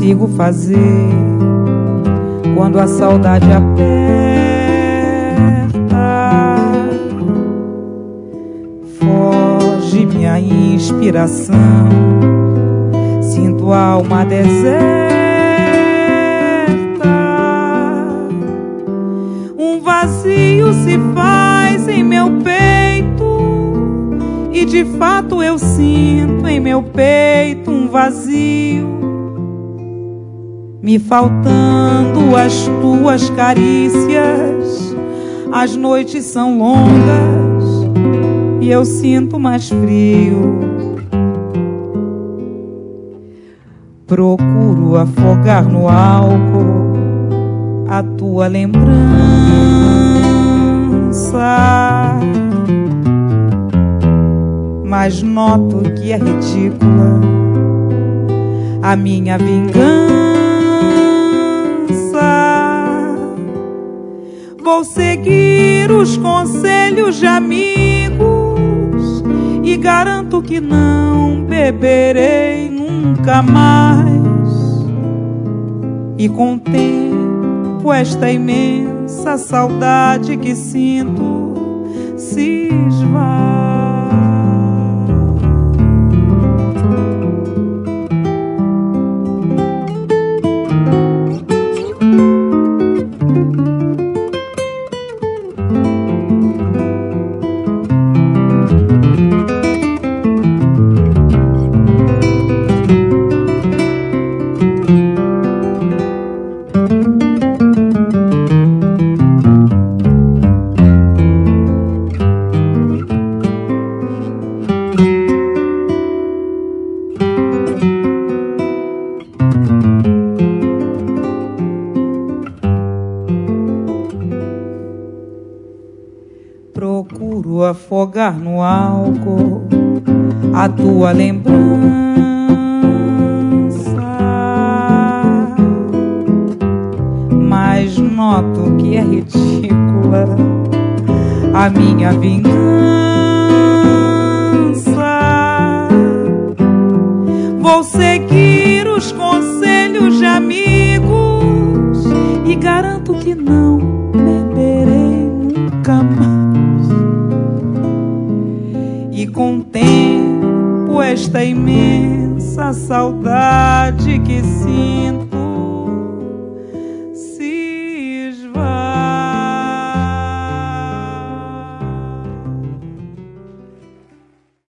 consigo fazer quando a saudade aperta. Foge minha inspiração, sinto a alma deserta. Um vazio se faz em meu peito, e de fato eu sinto em meu peito um vazio, me faltando as tuas carícias. As noites são longas e eu sinto mais frio. Procuro afogar no álcool a tua lembrança, mas noto que é ridícula a minha vingança. Vou seguir os conselhos de amigos e garanto que não beberei nunca mais. E contemplo esta imensa saudade que sinto se esvai. Procuro afogar no álcool a tua lembrança, mas noto que é ridícula a minha vingança. Vou seguir os conselhos de amigos e garanto que não beberei nunca mais. E contemplo esta imensa saudade que